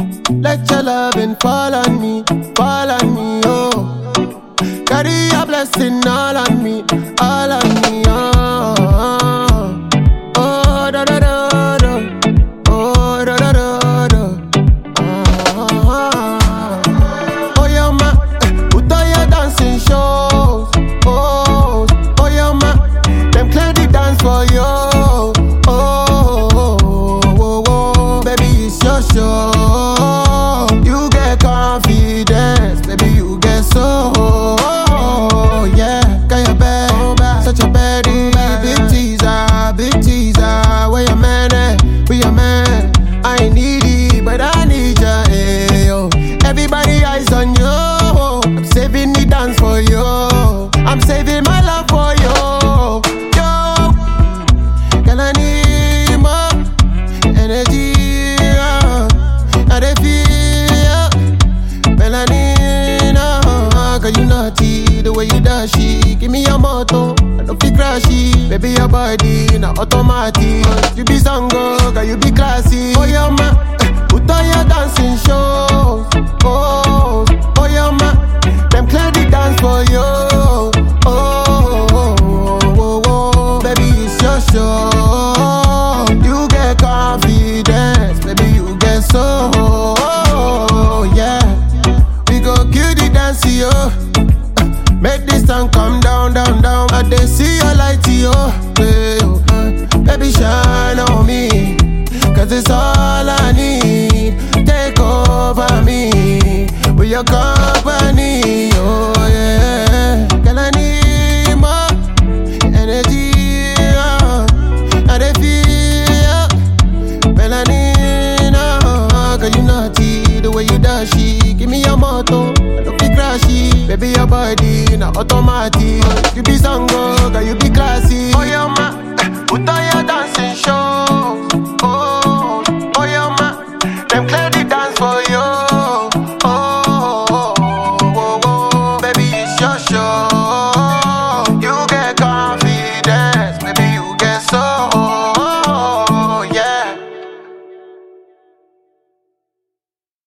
Let your loving fall on me, oh. Carry your blessing all on me, oh. Oh, da da da da, oh da da da da, oh yeah ma, put on your dancing shows, oh yeah ma, them clear the dance for you, oh, baby it's your show. You get confidence, baby you get so, yeah, got your bed, such a baddie, big teaser, where your man at, where your man, I ain't needy, but I need ya, hey, yo. Everybody eyes on you, I'm saving the dance for you, I'm saving my love for you, yo. Girl I need more energy, I dey feel melanina, cause you naughty, the way you dashy, give me your motto, I don't feel crashy, baby your body, na automatic, you be sango, cause you be classy, oh yeah ma, put on your dancing shows, oh yeah ma, them clear the dance for you, oh, baby it's your show, you get confidence, baby you get so, yeah, we go kill the dance, yo. Make this song come down, down, down. I dey see your light, yo. Baby shine on me, cause it's all I need. Take over me with your company, oh yeah. Girl I need more energy, I dey feel melanina, cause you naughty, the way you dashy, give me your motto, I don't feel crashy, baby your body, na automatic, you be sango, cause you be